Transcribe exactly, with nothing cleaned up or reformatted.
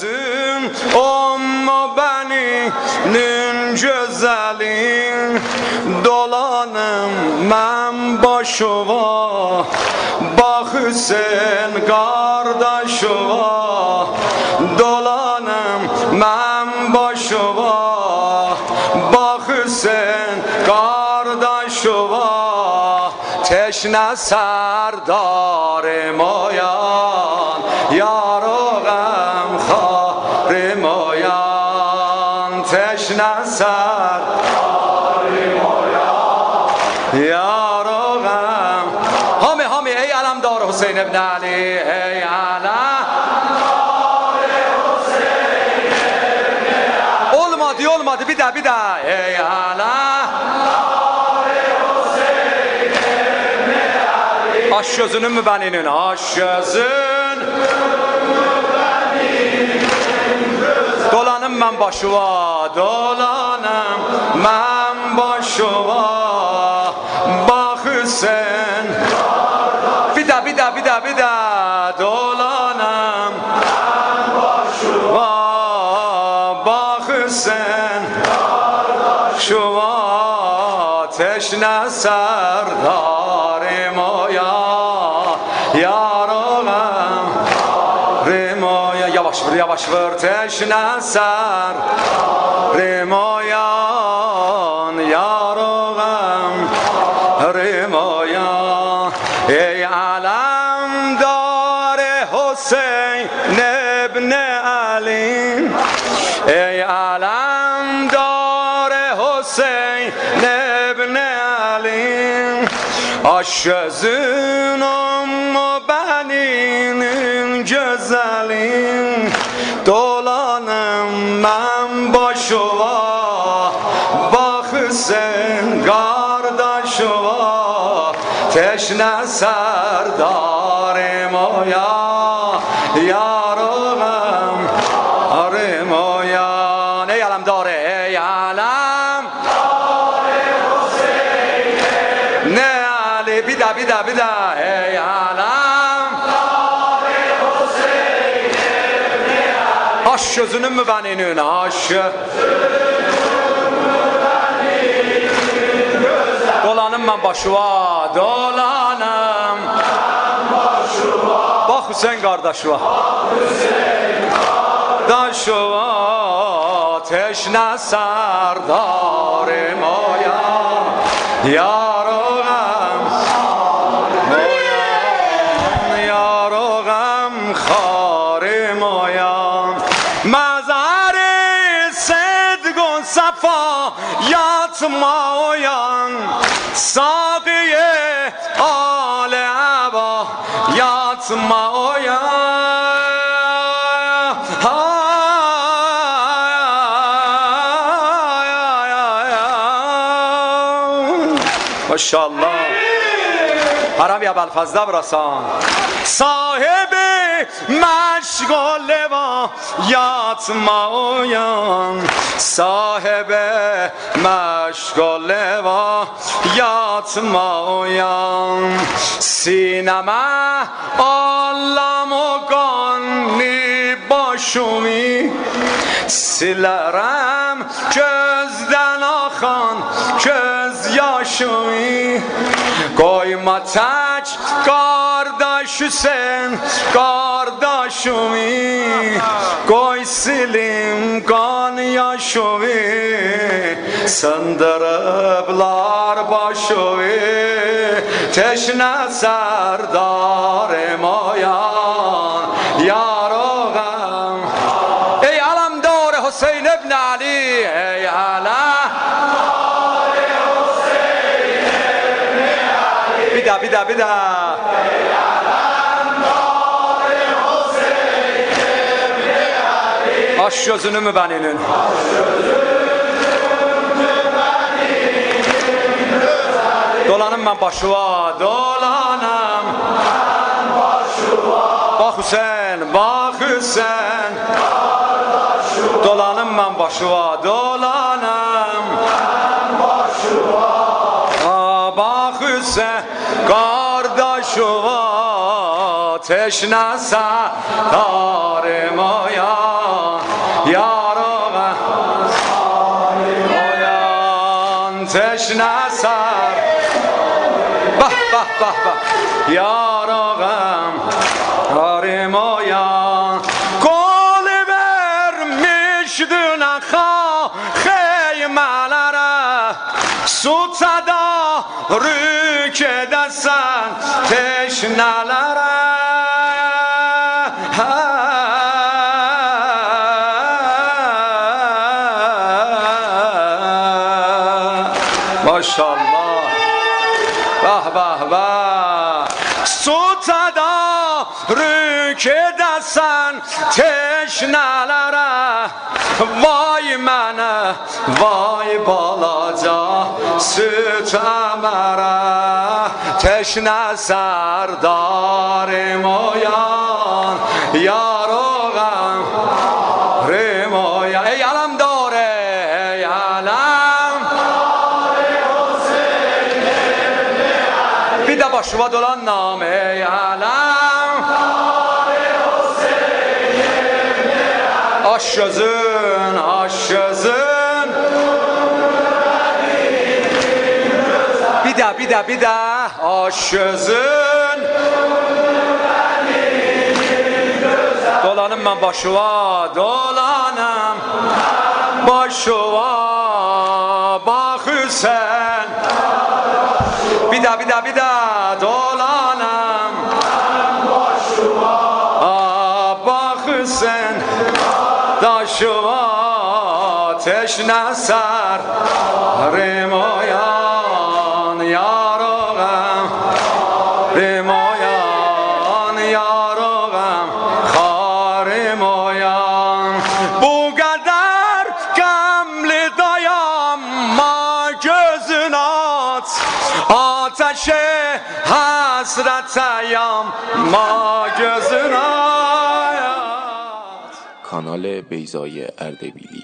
gözün Ummu beninin güzelin Dolanım mən başıva Bax Hüseyin kardeşiva Dolanım mən başıva Bax Hüseyin kardeşiva Teşne serdarım oyan Yarogam kharim oyan Teşne serdarım oyan Yarogam Hami hami ey alamdar Hüseyin ibn Ali Ey alamdar Hüseyin ibn Ali Olmadı olmadı bir daha bir daha Ey alamdar Aş gözünün mü beninin? Aş gözün Dolanım mən başıva Dolanım mən başıva Bax Hüseyin Bir daha bir daha bir daha bir daha Dolanım mən başıva Bax Hüseyin Şuva Teşne serdarım oya Yarogam Rimoya Yavaş vur yavaş vur Teşne serdarım oyan Yarogam Rimoya Ey alamdar Hüseyin ibn Ali Ey alamdar Hüseyin ibn Ali Aş gözün Ummu beninin güzelin Dolanım mən başıva Bax Hüseyin kardeşiva Teşne serdarım oya Yarogam Arım oyan Ey alamdar ey alam Ne Ali bir daha bir daha bir daha Ey alam Aş gözünün mü beninin aş Dolanım mən başıva Dolanım Bax Hüseyin kardeşiva Kardeşiva Teşne serdarım oya Yarogam Oyan Yarogam kharim oyan Mazar-ı sedgun safa Yatma oyan Saqiye ale aba Yatma oyan Maşallah Haram ya belfazda brasan Sahibi meşgale va Yatma oyan Sahibi meşgale va Yatma oyan Sineme Allam o kanni başumi Silerem gözden akan göz yaşımı Koyma tek kardeş Hüseyin kardeşimi Koy silim kan yaşımı Sındırıblar başımı Teşne serdarım oyan Yarogam Ey alamdar Hüseyin ibn Ali Ey alamdar Hüseyin ibn Ali Bir daha bir daha bir daha Ey alamdar Hüseyin ibn Ali Aş gözünü mü beninin Dolanım mən başıva Dolanım mən başıva Bax Hüseyin Bax Hüseyin Dolanım mən başıva Dolanım mən başıva Bax Hüseyin kardeşiva Teşne serdarım oyan یارم آیان تشنه سر به به به به یارم آرم آیان قول بر میشدن خواه خیملره سود صدا رو که دستن تشنلره ماشاءالله به به به سود صدا رو که دستن تشنلره وای منه وای بالاجا ستمره تشنه سردار مویان یاروغم ریمویان ای علم داره ای علم بیده باش و دلان نام ای علم آشزن آشزن بیده بیده بیده آشزن دولانم من باشوا دولانم باشوا با حسین بیده بیده بیده دولانم با حسین داشوا تشنه سر ریمویان یاروغم ریمویان یاروغم خاریمویان بوگدر کملی دایم ما gözünat آتش حسرتیم ما gözünat. کانال بیضای اردبیلی